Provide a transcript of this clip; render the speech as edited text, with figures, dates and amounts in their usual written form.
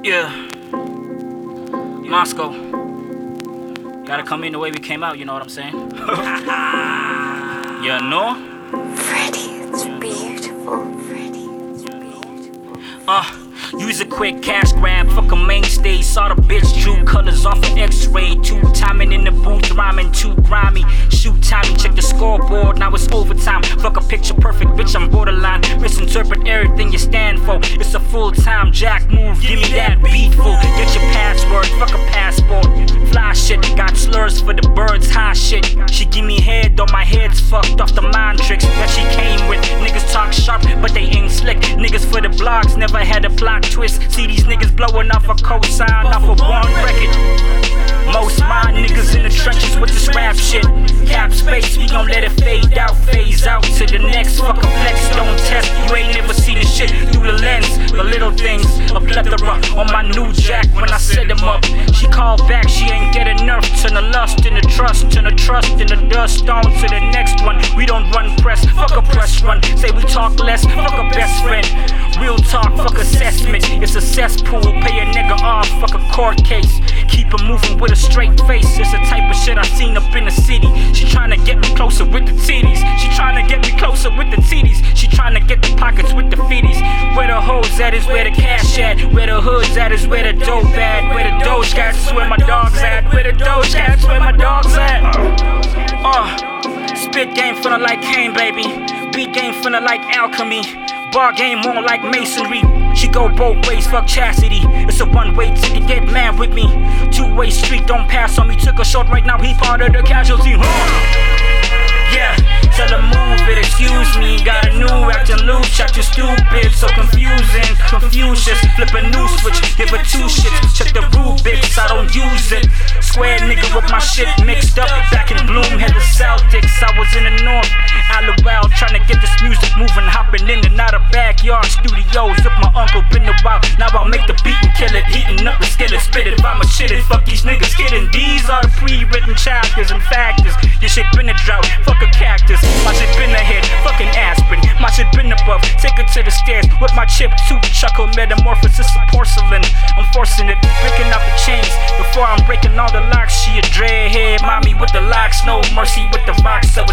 Yeah, Moscow. Gotta come in the way we came out, you know what I'm saying? You know? Freddie, it's beautiful. Freddie, it's beautiful. Use a quick cash grab, fuck a mainstay. Saw the bitch, drew colors off an x-ray. Two timing in the booth, rhyming too grimy. Shoot timing, check the scoreboard, now it's overtime. Fuck a picture perfect, bitch, I'm borderline. Misinterpret everything you stand for. It's a full-time jack move, give me that beat full. Get your password, fuck a passport. Fly shit, got slurs for the birds, high shit. She give me head, though my head's fucked off the mind tricks that she came with. Niggas talk sharp, but they ain't slick. Niggas for the blogs, never had a plot twist. See these niggas blowing off a cosign, off a one record. Most my niggas in the trenches with this rap shit. Cap space, we gon' let it fade out, phase out to the next. Fuck a flex, don't test. You ain't never seen this shit through the lens. The little things, a plethora on my new jack when I set them up. She called back, she ain't get enough. Turn the lust into trust, turn the trust into dust. On to the next one. We don't run press, fuck a press run. Say we talk less, fuck a best friend. Real talk, fuck assessment. It's a cesspool, pay a nigga off, fuck a court case. Keep it moving with a straight face. It's the type of shit I seen up in the city. She tryna get me closer with the titties. She tryna get me closer with the titties. She tryna get the pockets with the fitties. Where the hoes at is where the cash at. Where the hoods at is where the dope at. Where the doge cats is where my dogs at. Where the doge cats where my dogs at. Spit game finna like Kane, baby. Beat game finna like alchemy. Bar game more like masonry. She go both ways, fuck chastity. It's a one-way ticket, get mad with me. Two-way street, don't pass on me. Took a shot right now, he part of the casualty. Yeah, tell her move it, excuse me. Got a new acting loose, acting stupid, so confusing, Confucius. Flip a new switch, give her two shits. Check the Rubik's, I don't use it. Square nigga with my shit mixed up. Back in Bloom, had the Celtics. I was in the north, Alawal, trying to get this music moving. Hopping in and out of backyard studios with my uncle, been a while. Now I'll make the beat and kill it. Heating up the skillet, spit it, I'ma shit it. Fuck these niggas kidding. These are the pre-written chapters and factors. This shit been a drought, fuck a cactus. My shit been ahead, fucking aspirin. My shit been above, take her to the stairs with my chip tooth. Chuckle metamorphosis of porcelain. I'm forcing it, breaking out the chains before I'm breaking all the locks. She a dreadhead, mommy with the locks, no mercy with the rocks. So